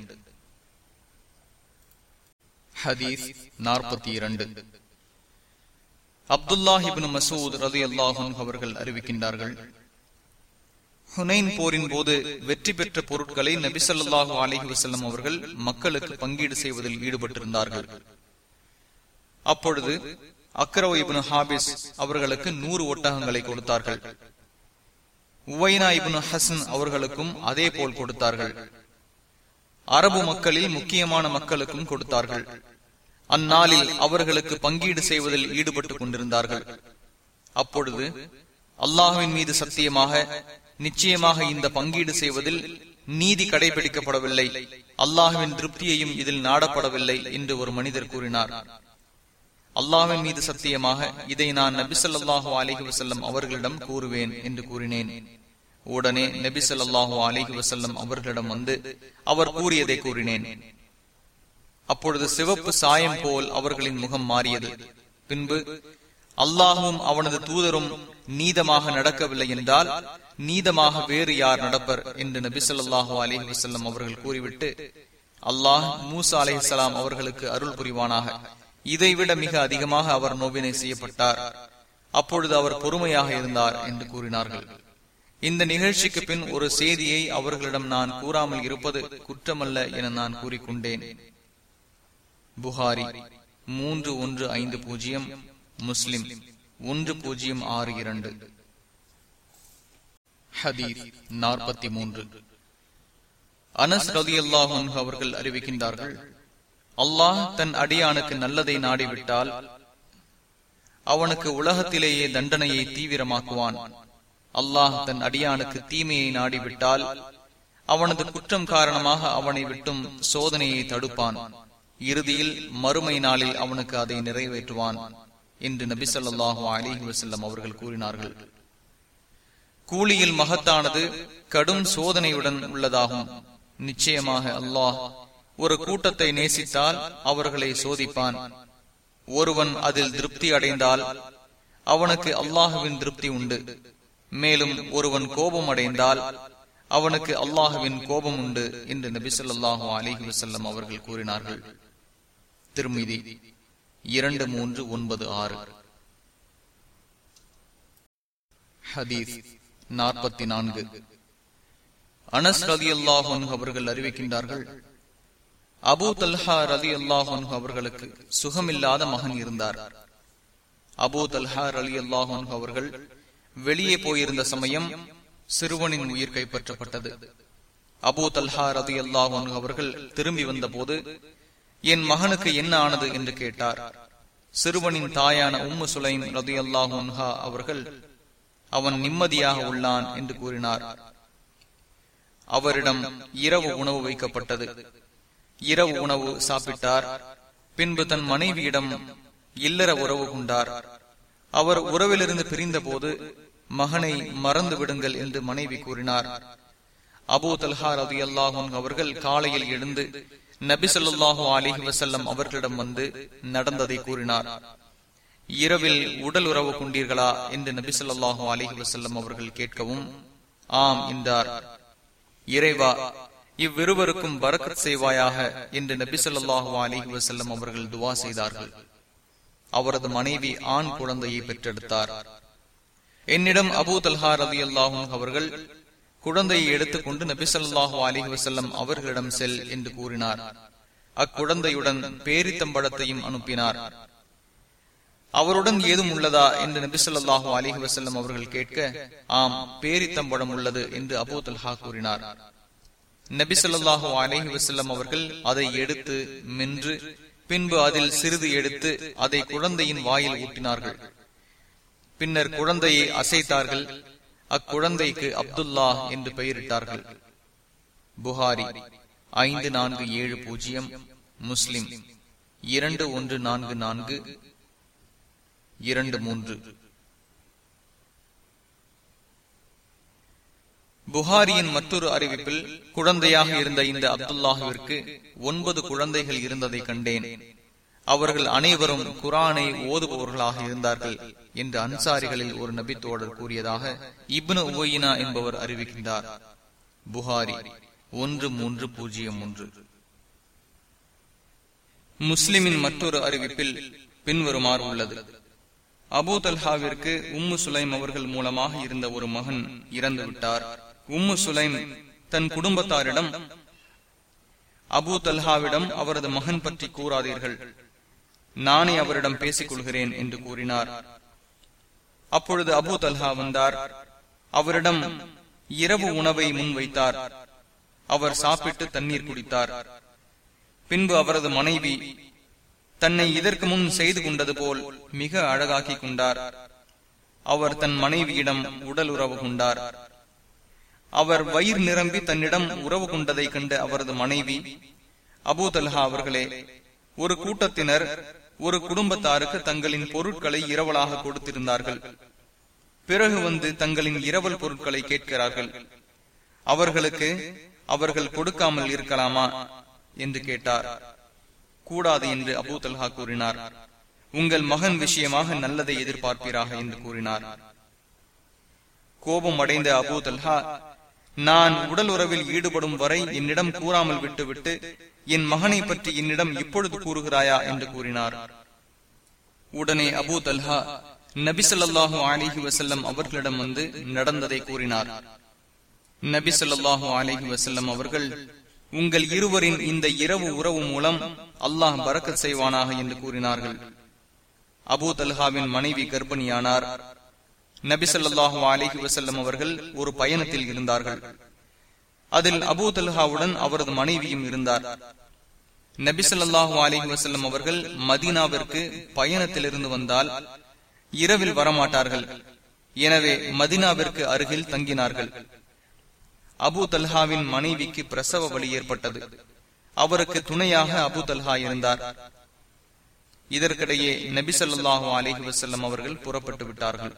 ஹதீஸ் நாற்பத்தி இரண்டு. அப்துல்லாஹ் இப்னு மஸ்ஊத் ரலியல்லாஹு அன்ஹு அவர்கள் அறிவிக்கின்றார்கள், ஹுனைன் போரின் போது வெற்றி பெற்ற பொருட்களை நபி ஸல்லல்லாஹு அலைஹி வஸல்லம் அவர்கள் மக்களுக்கு பங்கீடு செய்வதில் ஈடுபட்டிருந்தார்கள். அப்பொழுது அக்ரவ் இப்னு ஹாபிஸ் அவர்களுக்கு நூறு ஒட்டகங்களை கொடுத்தார்கள். உவைனா இப்னு ஹசன் அவர்களுக்கும் அதே போல் கொடுத்தார்கள். அரபு மக்களில் முக்கியமான மக்களுக்கும் கொடுத்தார்கள். அந்நாளில் அவர்களுக்கு பங்கீடு செய்வதில் ஈடுபட்டுக் கொண்டிருந்தார்கள். அப்பொழுது அல்லாஹ்வின் மீது சத்தியமாக, நிச்சயமாக இந்த பங்கீடு செய்வதில் நீதி கடைபிடிக்கப்படவில்லை, அல்லாஹ்வின் திருப்தியையும் இதில் நாடப்படவில்லை என்று ஒரு மனிதர் கூறினார். அல்லாஹ்வின் மீது சத்தியமாக, இதை நான் நபி ஸல்லல்லாஹு அலைஹி வஸல்லம் அவர்களிடம் கூறுவேன் என்று கூறினேன். உடனே நபி ஸல்லல்லாஹு அலைஹி வஸல்லம் அவர்களிடம் வந்து அவர் கூறியதை கூறினேன். அப்பொழுது சிவப்பு சாயம் போல் அவர்களின் முகம் மாறியது. பின்பு அல்லாஹும் அவனது தூதரும் நீதமாக நடக்கவில்லை என்றால் நீதமாக வேறு யார் நடப்பர் என்று நபி ஸல்லல்லாஹு அலைஹி வஸல்லம் அவர்கள் கூறிவிட்டு, அல்லாஹ் மூசா அலைஹிஸ்ஸலாம் அவர்களுக்கு அருள் புரிவானாக, இதைவிட மிக அதிகமாக அவர் நோவினை செய்யப்பட்டார், அப்பொழுது அவர் பொறுமையாக இருந்தார் என்று கூறினார்கள். இந்த நிகழ்ச்சிக்கு பின் ஒரு செய்தியை அவர்களிடம் நான் கூறாமல் இருப்பது குற்றமல்ல என நான் கூறிக்கொண்டேன். புகாரி மூன்று ஒன்று ஐந்து பூஜ்ஜியம், முஸ்லிம் ஒன்று பூஜ்ஜியம் ஆறு இரண்டு. ஹதீஸ் நாற்பத்தி மூன்று. அனஸ் ரலியல்லாஹு அன்ஹு அவர்கள் அறிவிக்கின்றார்கள், அல்லாஹ் தன் அடியானுக்கு நல்லதை நாடிவிட்டால் அவனுக்கு உலகத்திலேயே தண்டனையை தீவிரமாக்குவான். அல்லாஹ் தன் அடியானுக்கு தீமையை நாடிவிட்டால் அவனது குற்றம் காரணமாக அவனை விட்டும் சோதனையை தடுப்பான். இறுதியில் மறுமை நாளில் அவனுக்கு அதை நிறைவேற்றுவான் என்று நபி ஸல்லல்லாஹு அலைஹி வஸல்லம் அவர்கள் கூறினார்கள். கூலியில் மகத்தானது கடும் சோதனையுடன் உள்ளதாகும். நிச்சயமாக அல்லாஹ் ஒரு கூட்டத்தை நேசித்தால் அவர்களை சோதிப்பான். ஒருவன் அதில் திருப்தி அடைந்தால் அவனுக்கு அல்லாஹுவின் திருப்தி உண்டு. மேலும் ஒருவன் கோபம் அடைந்தால் அவனுக்கு அல்லாஹுவின் கோபம் உண்டு என்று நபி ஸல்லல்லாஹு அலைஹி வஸல்லம் அவர்கள் கூறினார்கள். திருமிதி இரண்டு மூன்று ஒன்பது ஆறு. ஹதீஸ் நாற்பத்தி நான்கு. அனஸ் ரலியல்லாஹு அன்ஹு அவர்கள் அறிவிக்கின்றார்கள், அபூ தல்ஹா ரலியல்லாஹு அன்ஹு அவர்களுக்கு சுகமில்லாத மகன் இருந்தார். அபூ தல்ஹா ரலியல்லாஹு அன்ஹு அவர்கள் வெளியே போயிருந்த சமயம் சிறுவனின் உயிர் கைப்பற்றப்பட்டது. அபூ தல்ஹா ரலியல்லாஹு அன்ஹு அவர்கள் திரும்பி வந்த போது, என் மகனுக்கு என்ன ஆனது என்று கேட்டார். சிறுவனின் தாயான உம்மு சுலைம் ரலியல்லாஹு அன்ஹா அவர்கள், அவன் நிம்மதியாக உள்ளான் என்று கூறினார். அவரிடம் இரவு உணவு வைக்கப்பட்டது. இரவு உணவு சாப்பிட்டார். பின்பு தன் மனைவியிடம் இல்லற உறவு கொண்டார். அவர் உறவிலிருந்து பிரிந்த போது, மகனை மறந்து விடுங்கள் என்று மனைவி கூறினார். அபூ தல்ஹா ரலியல்லாஹு அன்ஹு அவர்கள் காலையில் எழுந்து நபி ஸல்லல்லாஹு அலைஹி வஸல்லம் அவர்களிடம் வந்து நடந்ததை கூறினார். இரவில் உடல் உறவு கொண்டீர்களா என்று நபி ஸல்லல்லாஹு அலைஹி வஸல்லம் அவர்கள் கேட்கவும், ஆம் என்றார். இறைவா, இவ்விருவருக்கும் பரக்கத் செய்வாயாக என்று நபி ஸல்லல்லாஹு அலைஹி வஸல்லம் அவர்கள் துஆ செய்தார்கள். அவரது மனைவி ஆண் குழந்தையை பெற்றெடுத்தார். என்னிடம் அபூ தல்ஹா ரலியல்லாஹு அன்ஹு அவர்கள் குழந்தையை எடுத்துக்கொண்டு நபி ஸல்லல்லாஹு அலைஹி வஸல்லம் அவர்களிடம் செல் என்று கூறினார். அக்குழந்தையுடன் பேரித்தம்பழத்தையும் அனுப்பினார். அவருடன் ஏதும் உள்ளதா என்று நபி ஸல்லல்லாஹு அலைஹி வஸல்லம் அவர்கள் கேட்க, ஆம், பேரித்தம்பழம் உள்ளது என்று அபூ தல்ஹா கூறினார். நபி ஸல்லல்லாஹு அலைஹி வஸல்லம் அவர்கள் அதை எடுத்து மென்று பின்பு அதில் சிறிது எடுத்து அதை குழந்தையின் வாயில் ஊட்டினார்கள். பின்னர் குழந்தையை அசைத்தார்கள். அக்குழந்தைக்கு அப்துல்லா என்று பெயரிட்டார்கள். புகாரி ஐந்து நான்கு ஏழு பூஜ்ஜியம், முஸ்லிம் இரண்டு ஒன்று நான்கு நான்கு இரண்டு மூன்று. புகாரியின் மற்றொரு அறிவிப்பில், குழந்தையாக இருந்த இந்த அப்துல்லாஹுவிற்கு ஒன்பது குழந்தைகள் இருந்ததை கண்டேன். அவர்கள் அனைவரும் குரானை ஓதுபவர்களாக இருந்தார்கள் என்று அன்சாரிகளில் ஒரு நபி தோழர் கூறியதாக இப்னு உவைனா என்பவர் அறிவிக்கின்றார். புகாரி ஒன்று மூன்று பூஜ்ஜியம் ஒன்று. முஸ்லிமின் மற்றொரு அறிவிப்பில் பின்வருமாறு உள்ளது: அபூ தல்ஹாவிற்கு உம்மு சுலைம் அவர்கள் மூலமாக இருந்த ஒரு மகன் இறந்து விட்டார். உம்மு சுலைம் தன் குடும்பத்தாரிடம், அபூ தல்ஹாவிடம் அவரது மகன் பற்றி கூறாதீர்கள், நானே அவரிடம் பேசிக் கொள்கிறேன் என்று கூறினார். அப்பொழுது அபூ தல்ஹா வந்தார். அவரிடம் இரவு உணவை முன்வைத்தார். அவர் சாப்பிட்டு தண்ணீர் குடித்தார். பின்பு அவரது மனைவி தன்னை இதற்கு முன் செய்து கொண்டது போல் மிக அழகாக்கி கொண்டார். அவர் தன் மனைவியிடம் உடல் உறவு கொண்டார். அவர் வயிறு நிரம்பி தன்னிடம் உறவு கொண்டதை கண்ட அவரது மனைவி, அபூ தல்ஹா அவர்களே, ஒரு கூட்டத்தினர் ஒரு குடும்பத்தாருக்கு தங்களின் பொருட்களை இரவலாக கொடுத்திருந்தார்கள். பிறகு வந்து தங்களின் இரவல் பொருட்களை கேட்கிறார்கள். அவர்களுக்கு அவர்கள் கொடுக்காமல் இருக்கலாமா என்று கேட்டார். கூடாது என்று அபூ தல்ஹா கூறினார். உங்கள் மகன் விஷயமாக நல்லதை எதிர்பார்ப்பீராக என்று கூறினார். கோபம் அடைந்த அபூ தல்ஹா, நான் உடல் உறவில் ஈடுபடும் வரை என்னிடம் கூறாமல் விட்டுவிட்டு என் மகனை பற்றி என்னிடம் இப்பொழுது கூறுகிறாயா என்று கூறினார். உடனே அபூ தல்ஹா நபி ஸல்லல்லாஹு அலைஹி வஸல்லம் அவர்களிடம் வந்து நடந்ததை கூறினார். நபி ஸல்லல்லாஹு அலைஹி வஸல்லம் அவர்கள், உங்கள் இருவரின் இந்த இரவு உறவு மூலம் அல்லாஹ் பரக்கத் செய்வானாக என்று கூறினார்கள். அபூ தல்ஹாவின் மனைவி கர்ப்பிணியானார். நபி ஸல்லல்லாஹு அலைஹி வஸல்லம் அவர்கள் ஒரு பயணத்தில் இருந்தார்கள். அதில் அபூ தல்ஹாவுடன் அவரது மனைவியும் இருந்தார். நபி ஸல்லல்லாஹு அலைஹி வஸல்லம் அவர்கள் மதீனாவிற்கு பயணத்திலிருந்து வந்தால் இரவில் வரமாட்டார்கள். எனவே மதீனாவிற்கு அருகில் தங்கினார்கள். அபூ தல்ஹாவின் மனைவிக்கு பிரசவ வலி ஏற்பட்டது. அவருக்கு துணையாக அபூ தல்ஹா இருந்தார். இதற்கிடையே நபி ஸல்லல்லாஹு அலைஹி வஸல்லம் அவர்கள் புறப்பட்டு விட்டார்கள்.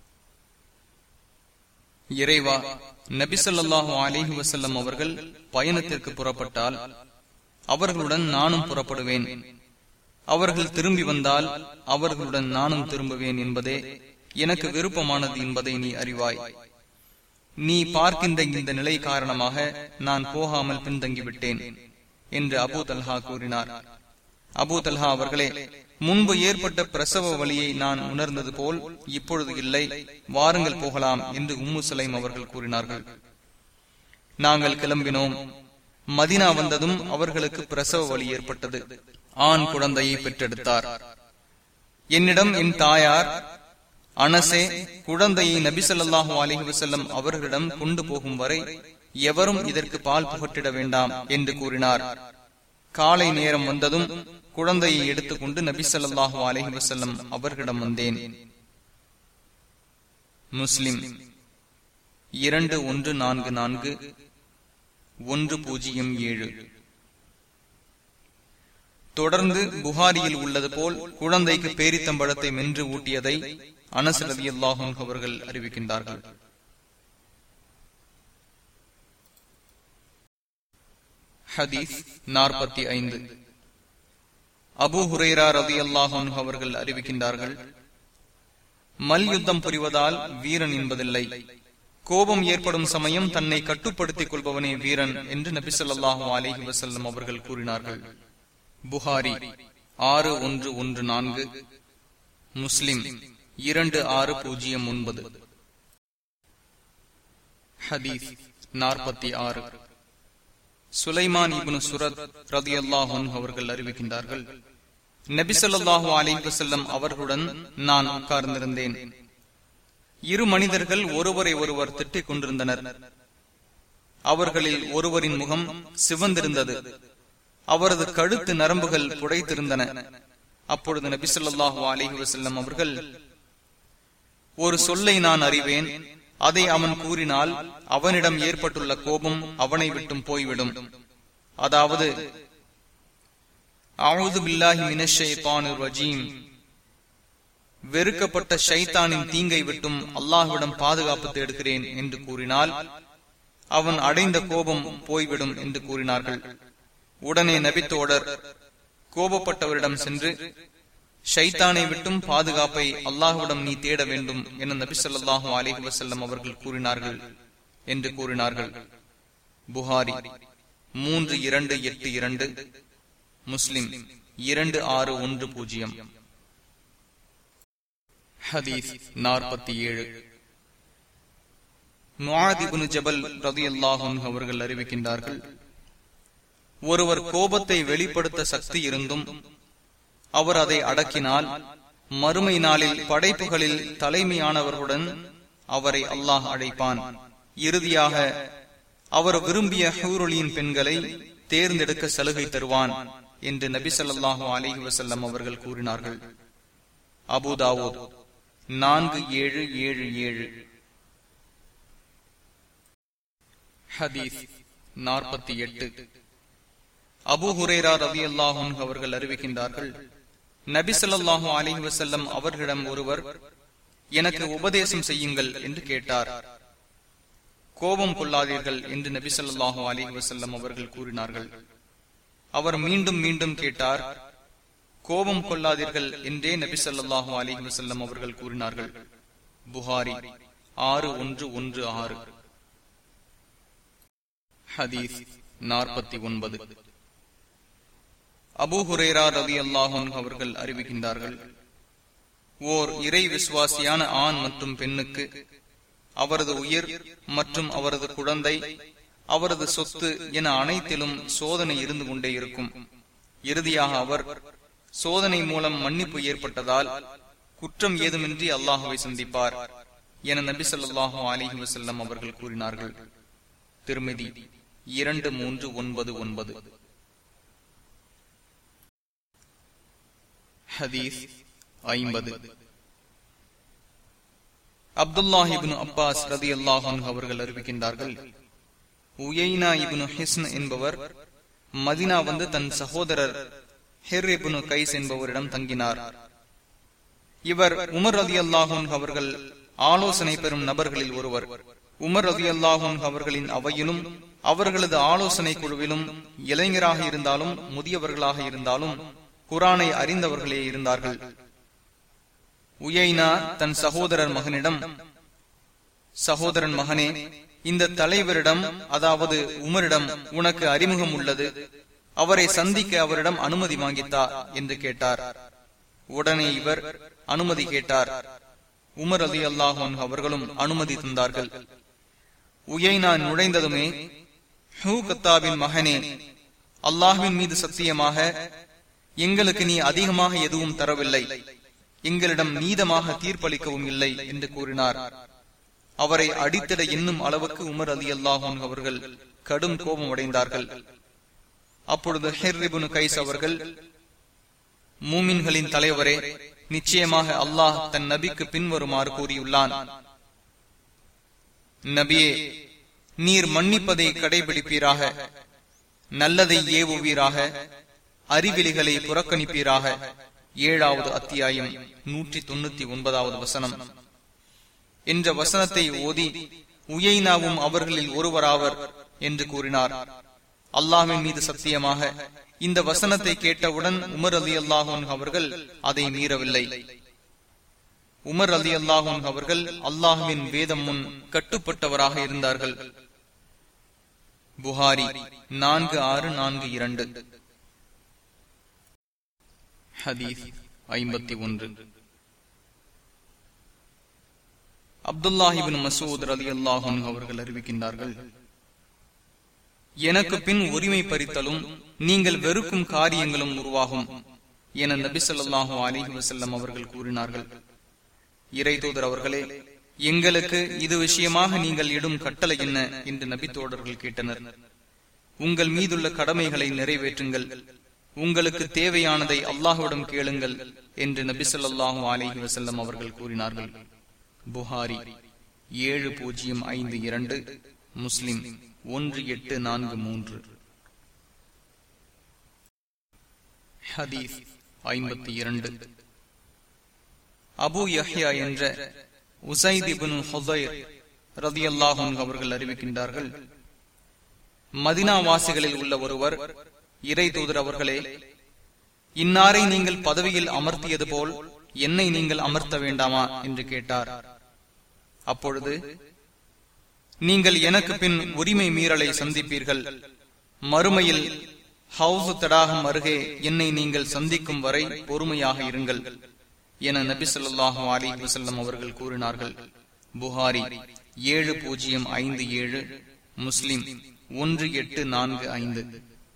இறைவா, நபி ஸல்லல்லாஹு அலைஹி வஸல்லம் அவர்கள் பயணத்திற்கு புறப்பட்டால் அவர்களுடன் நானும் புறப்படுவேன். அவர்கள் திரும்பி வந்தால் அவர்களுடன் நானும் திரும்புவேன் என்பதே எனக்கு விருப்பமானது என்பதை நீ அறிவாய். நீ பார்க்கின்ற இந்த நிலை காரணமாக நான் போகாமல் பின்தங்கிவிட்டேன் என்று அபூ தல்ஹா கூறினார். அபூ தல்ஹா அவர்களே, முன்பு ஏற்பட்ட பிரசவ வலியை நான் உணர்ந்தது போல் இப்பொழுது இல்லை, வாருங்கள் போகலாம் என்று உம்மு சலைம் அவர்கள் கூறினார்கள். நாங்கள் கிளம்பினோம். மதீனா வந்ததும் அவர்களுக்கு பிரசவ வலி ஏற்பட்டது. ஆண் குழந்தையை பெற்றெடுத்தார். என்னிடம் என் தாயார், அனசே, குழந்தையை நபி ஸல்லல்லாஹு அலைஹி வஸல்லம் அவர்களிடம் கொண்டு போகும் வரை எவரும் இதற்கு பால் புகட்டிட வேண்டாம் என்று கூறினார். காலை நேரம் வந்ததும் குழந்தையை எடுத்துக்கொண்டு நபி ஸல்லல்லாஹு அலைஹி வஸல்லம் அவர்களிடம் வந்தேன். முஸ்லிம் இரண்டு ஒன்று நான்கு நான்கு ஒன்று பூஜ்ஜியம் ஏழு. தொடர்ந்து புகாரியில் உள்ளது போல் குழந்தைக்கு பேரித்தம்பழத்தை மென்று ஊட்டியதை அனஸ் ரலியல்லாஹு அன்ஹு அவர்கள் அறிவிக்கின்றார்கள். ஹதீஸ் நாற்பத்தி ஐந்து. அபூ ஹுரைரா ரலியல்லாஹு அன்ஹு அவர்கள் அறிவிக்கின்றார்கள், மல் யுத்தம் புரிவதால் வீரன் என்பதில்லை. கோபம் ஏற்படும் சமயம் தன்னை கட்டுப்படுத்திக் கொள்பவனே வீரன் என்று நபி ஸல்லல்லாஹு அலைஹி வஸல்லம் அவர்கள் கூறினார்கள். புகாரி ஆறு ஒன்று ஒன்று நான்கு, முஸ்லிம் இரண்டு ஆறு பூஜ்ஜியம் ஒன்பது. ஹதீஸ் நாற்பத்தி ஆறு. சுலைமான் இப்னு சுரத் ரலியல்லாஹு அன்ஹு அவர்கள் அறிவிக்கின்றார்கள், நபி ஸல்லல்லாஹு அலைஹி வஸல்லம் அவர்களுடன் நான் உட்கார்ந்திருந்தேன். இரு மனிதர்கள் ஒருவரை ஒருவர் திட்டிக் கொண்டிருந்தனர். அவர்களில் ஒருவரின் முகம் சிவந்திருந்தது. அவரது கழுத்து நரம்புகள் புடைத்திருந்தன. அப்பொழுது நபி ஸல்லல்லாஹு அலைஹி வஸல்லம் அவர்கள், ஒரு சொல்லை நான் அறிவேன், அதை அவன் கூறினால் அவனிடம் ஏற்பட்டுள்ள கோபம் அவனை விட்டும் போய்விடும். அதாவது, அஊது பில்லாஹி மினஷ் ஷைத்தானிர் ரஜீம், வெறுக்கப்பட்ட ஷைத்தானின் தீங்கை விட்டும் அல்லாஹ்விடம் பாதுகாப்பு தேடுகிறேன் என்று கூறினால் அவன் அடைந்த கோபம் போய்விடும் என்று கூறினார்கள். உடனே நபித்தோடர் கோபப்பட்டவரிடம் சென்று, ஷைத்தானை விட்டும் பாதுகாப்பை அல்லாஹ்விடம் நீ தேட வேண்டும் என நபி ஸல்லல்லாஹு அலைஹி வஸல்லம் அவர்கள் கூறினார்கள் என்று கூறினார்கள். புகாரி மூன்று இரண்டு எட்டு இரண்டு, முஸ்லிம் இரண்டு ஆறு ஒன்று பூஜ்ஜியம். ஹதீஸ் நாற்பத்தி ஏழு. முஆத் இப்னு ஜபல் ரலியல்லாஹு அன்ஹு அவர்கள் அறிவிக்கின்றார்கள், ஒருவர் கோபத்தை வெளிப்படுத்த சக்தி இருந்தும் அவர் அதை அடக்கினால் மறுமை நாளில் படைப்புகளில் தலைமையானவர்களுடன் அவரை அல்லாஹ் அழைப்பான். இறுதியாக அவர் விரும்பிய ஹூருலின் பெண்களை தேர்ந்தெடுக்க சலுகை தருவான் என்று நபி ஸல்லல்லாஹு அலைஹி வஸல்லம் அவர்கள் கூறினார்கள். அபூ தாவூத் நான்கு ஏழு ஏழு ஏழு. ஹதீஸ் நாற்பத்தி எட்டு. அபூ ஹுரைரா ரலியல்லாஹு அன்ஹு அவர்கள் அறிவிக்கின்றார்கள், நபி ஸல்லல்லாஹு அலைஹி வஸல்லம் அவர்களிடம் ஒருவர் எனக்கு உபதேசம் செய்யுங்கள் என்று கேட்டார். கோபம் கொள்ளாதீர்கள் என்று நபி ஸல்லல்லாஹு அலைஹி வஸல்லம் அவர்கள் கூறினார்கள். அவர் மீண்டும் மீண்டும் கேட்டார். கோபம் கொள்ளாதீர்கள் என்றே நபி ஸல்லல்லாஹு அலைஹி வஸல்லம் அவர்கள் கூறினார்கள். புகாரி ஆறு ஒன்று ஒன்று ஆறு. ஹதீஸ் நாற்பத்தி ஒன்பது. அபூ ஹுரைரா ரலியல்லாஹு அன்ஹு அவர்கள் அறிவிக்கின்றார்கள், ஓர் இறை விசுவாசியான ஆண் மற்றும் பெண்ணுக்கு அவரது உயிர் மற்றும் அவரது குழந்தை, அவரது சொத்து என அனைத்திலும் சோதனை இருந்து கொண்டே இருக்கும். இறுதியாக அவர் சோதனை மூலம் மன்னிப்பு ஏற்பட்டதால் குற்றம் ஏதுமின்றி அல்லாஹுவை சந்திப்பார் என நபி ஸல்லல்லாஹு அலைஹி வஸல்லம் அவர்கள் கூறினார்கள். திருமிதி இரண்டு மூன்று ஒன்பது ஒன்பது. ஹதீஸ் ஐம்பது. அப்துல்லாஹ் இப்னு அப்பாஸ் ரலியல்லாஹு அன்ஹு அவர்கள் அறிவிக்கின்றார்கள், உயைனா இப்னு ஹிஸ்ன் என்பவர் மதீனா வந்து தன் சகோதரர் ஹிர் இப்னு கைஸ் என்பவரிடம் தங்கினார். இவர் உமர் ரலியல்லாஹு அன்ஹு அவர்கள் ஆலோசனை பெறும் நபர்களில் ஒருவர். உமர் ரலியல்லாஹு அன்ஹு அவர்களின் அவையிலும் அவர்களது ஆலோசனை குழுவிலும் இளைஞராக இருந்தாலும் முதியவர்களாக இருந்தாலும் குர்ஆனை அறிந்தவர்களே இருந்தார்கள். உயைனா தன் சகோதரர் மகனிடம், சகோதரன் மகனே, இந்த தலைவரிடம் அதாவது உமரிடம் உனக்கு அறிமுகம் உள்ளது, அவரை சந்திக்க அவரிடம் அனுமதி வாங்கித்தா என்று கேட்டார். உடனே இவர் அனுமதி கேட்டார். உமர் ரலியல்லாஹு அன்ஹு அவர்களும் அனுமதி தந்தார்கள். உயைனா நுழைந்ததுமே, ஹூ கத்தாபின் மகனே, அல்லாஹ்வின் மீது சத்தியமாக எங்களுக்கு நீ அதிகமாக எதுவும் தரவில்லை, எங்களிடம் நீதமாக தீர்ப்பளிக்கவும் இல்லை என்று கூறினார். அவரை அடித்திட என்னும் அளவுக்கு உமர் ரலியல்லாஹு அன்ஹு அவர்கள் கடும் கோபம் அடைந்தார்கள். அப்பொழுது ஹிர் இப்னு கைஸ் அவர்கள், மூமின்களின் தலைவரே, நிச்சயமாக அல்லாஹ் தன் நபிக்கு பின்வருமாறு கூறியுள்ளான், நபியே, நீர் மன்னிப்பதை கடைபிடிப்பீராக, நல்லதை ஏவுவீராக, அறிவிலிகளை புறக்கணிப்பீராக. ஏழாவது அத்தியாயம் நூற்றி தொண்ணூத்தி ஒன்பதாவது வசனம் என்ற வசனத்தை ஓதி உயைனாவும் அவர்களில் ஒருவராவர் என்று கூறினார். அல்லாஹ்வின் மீது சத்தியமாக இந்த வசனத்தை கேட்டவுடன் உமர் ரலியல்லாஹு அன்ஹு அவர்கள் அதை மீறவில்லை. உமர் ரலியல்லாஹு அன்ஹு அவர்கள் அல்லாஹ்வின் வேதம் முன் கட்டுப்பட்டவராக இருந்தார்கள். புகாரி நான்கு ஆறு நான்கு இரண்டு. ஹதீஸ் ஐம்பத்தி ஒன்று. அப்துல்லாஹ் இப்னு மஸ்ஊத் ரலியல்லாஹு அன்ஹு அவர்கள் அறிவிக்கின்றார்கள், எனக்கு பின் உரிமை பறித்தலும் நீங்கள் வெறுக்கும் காரியங்களும் உருவாகும் என நபி ஸல்லல்லாஹு அலைஹி வஸல்லம் அவர்கள் கூறினார்கள். இறை தூதர் அவர்களே, எங்களுக்கு இது விஷயமாக நீங்கள் இடும் கட்டளை என்ன என்று நபி தோழர்கள் கேட்டனர். உங்கள் மீதுள்ள கடமைகளை நிறைவேற்றுங்கள், உங்களுக்கு தேவையானதை அல்லாஹ்விடம் கேளுங்கள் என்று நபி ஸல்லல்லாஹு அலைஹி வஸல்லம் அவர்கள் கூறினார்கள். புகாரி ஏழு பூஜ்ஜியம் ஐந்து இரண்டு, முஸ்லிம் ஒன்று எட்டு நான்கு மூன்று. ஹதீஸ் ஐம்பத்தி இரண்டு. அபூ யஹ்யா என்ற உஸைத் இப்னு ஹுதைர் ரலியல்லாஹு அன்ஹு அவர்கள் அறிவிக்கின்றார்கள், மதீனா வாசிகளில் உள்ள ஒருவர், இறை தூதர் அவர்களே, இன்னாரை நீங்கள் பதவியில் அமர்த்தியது போல் என்னை நீங்கள் அமர்த்த வேண்டாமா என்று கேட்டார். அப்பொழுது, நீங்கள் எனக்கு பின் உரிமை மீறலை சந்திப்பீர்கள், மறுமையில் ஹவுஸ் தடாகம் அருகே என்னை நீங்கள் சந்திக்கும் வரை பொறுமையாக இருங்கள் என நபி ஸல்லல்லாஹு அலைஹி வஸல்லம் அவர்கள் கூறினார்கள். புகாரி ஏழு பூஜ்ஜியம் ஐந்து ஏழு, முஸ்லிம் ஒன்று எட்டு நான்கு ஐந்து.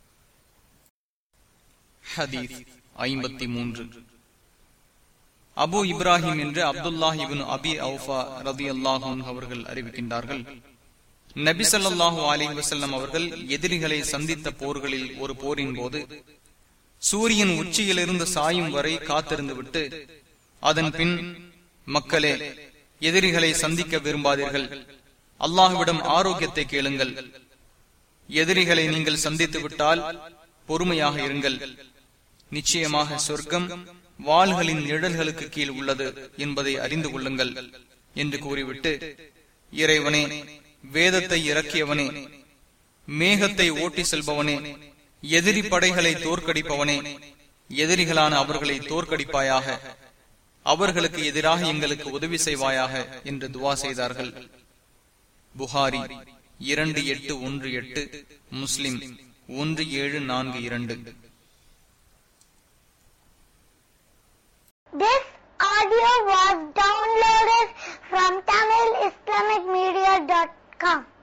ஹதீஸ் ஐம்பத்தி மூன்று. அபு இப்ராஹிம் என்று அப்துல்லாஹ் இப்னு அபி அவுஃபா ரலியல்லாஹு அன்ஹு அவர்கள் அறிவிக்கின்றார்கள், நபி ஸல்லல்லாஹு அலைஹி வஸல்லம் அவர்கள் எதிரிகளை சந்தித்த போர்களில் ஒரு போரின் போது சூரியன் உச்சியிலிருந்து சாயும் வரை காத்திருந்து விட்டு அதன் பின், மக்களே, எதிரிகளை சந்திக்க விரும்பாதீர்கள், அல்லாஹ்விடம் ஆரோக்கியத்தை கேளுங்கள், எதிரிகளை நீங்கள் சந்தித்து விட்டால் பொறுமையாக இருங்கள், நிச்சயமாக சொர்க்கம் வாள்களின் நிழல்களுக்கு கீழ் உள்ளது என்பதை அறிந்து கொள்ளுங்கள் என்று கூறிவிட்டு, இறைவனே, வேதத்தை இறக்கியவனே, மேகத்தை ஓட்டி செல்பவனே, எதிரி படைகளை தோற்கடிப்பவனே, எதிரிகளான அவர்களை தோற்கடிப்பாயாக, அவர்களுக்கு எதிராக எங்களுக்கு உதவி செய்வாயாக என்று துவா செய்தார்கள். புகாரி இரண்டு எட்டு ஒன்று எட்டு, முஸ்லிம் ஒன்று ஏழு நான்கு இரண்டு. This audio was downloaded from Tamil Islamic Media dot com.